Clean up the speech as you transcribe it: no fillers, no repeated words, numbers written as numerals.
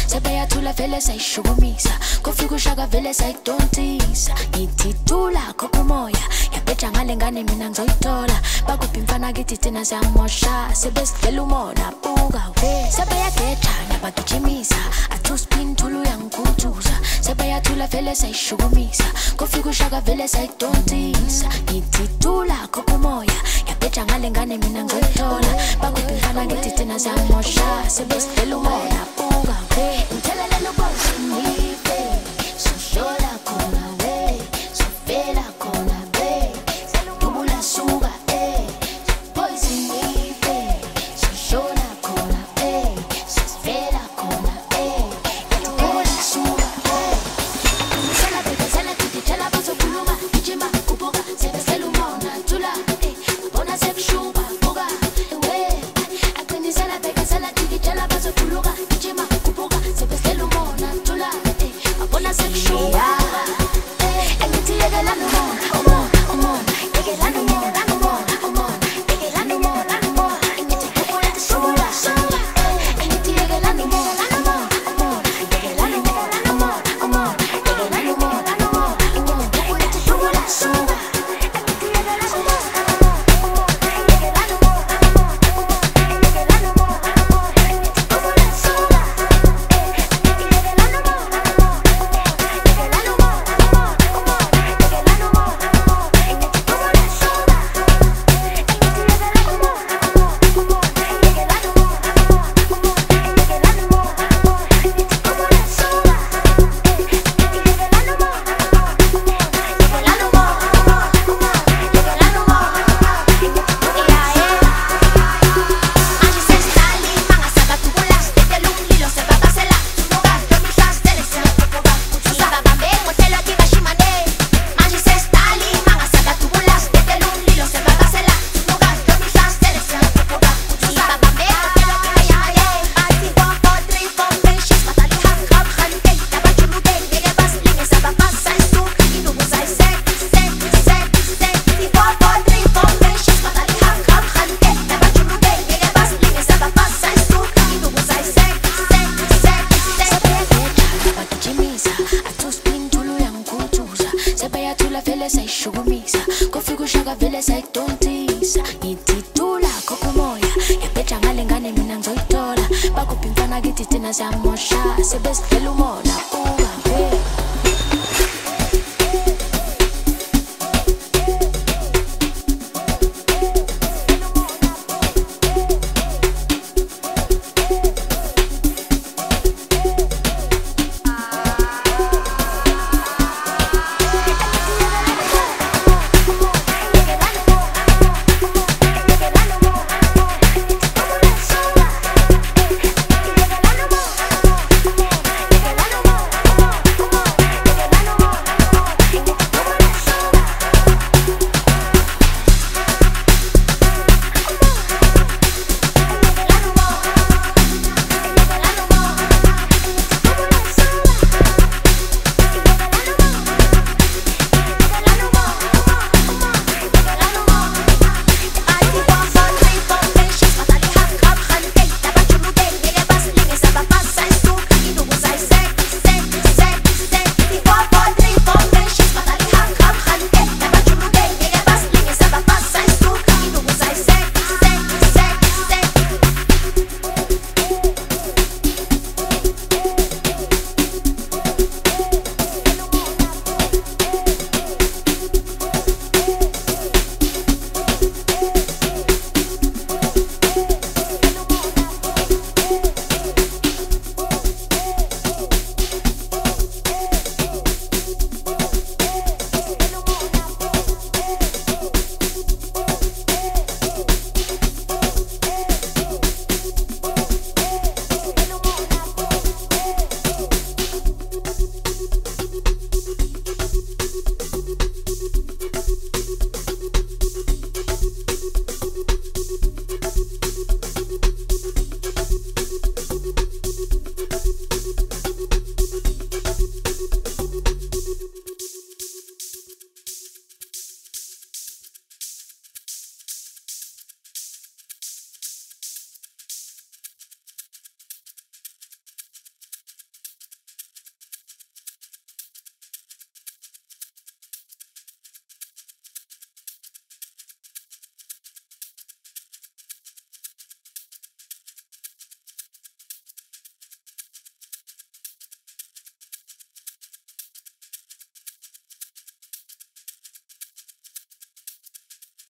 sebeyathula vele sayishukumisa kufika ushaka vele sayidontisa ngithithula khokha umoya yabheja ngale ngane mina ngizoyithola bakuphi mfana kithi thina siyamosha sebesidlela umona buka sebeyageja nabagijimisa athuspin thulu yangikhuthuza sebeyathula vele sayishukumisa kufika ushaka vele sayidontisa ngithithula khokha umoya yabheja ngale ngane mina ngizoyithola bakuphi mfana kithi thina siyamosha sebesidlela umona buka ngithelelele ubonzimive sohlola khona we sofela khona we dubula suka poison ive sohlola khona we sofela khona dubula suka sala beka sala titela baso kuluma ichima kuboka sebesela umona tula bona sebshuba buka we akweni sala beka sala titela baso kuluma ichima kuboka sebesela umona tula bona sebshuba engithi yekelana umona umona yekelana umona umona yekelana umona umona engithi kubola suka engithi yekelana umona umona yekelana umona umona yekelana umona umona kubola suka engithi yekelana sayishukumisa kufika ushaka vele sayidontisa ngithithula khokha umoya yabheja ngale ngane mina ngizoyithola bakuphi mfana kithi thina siyamosha sebesidlela umona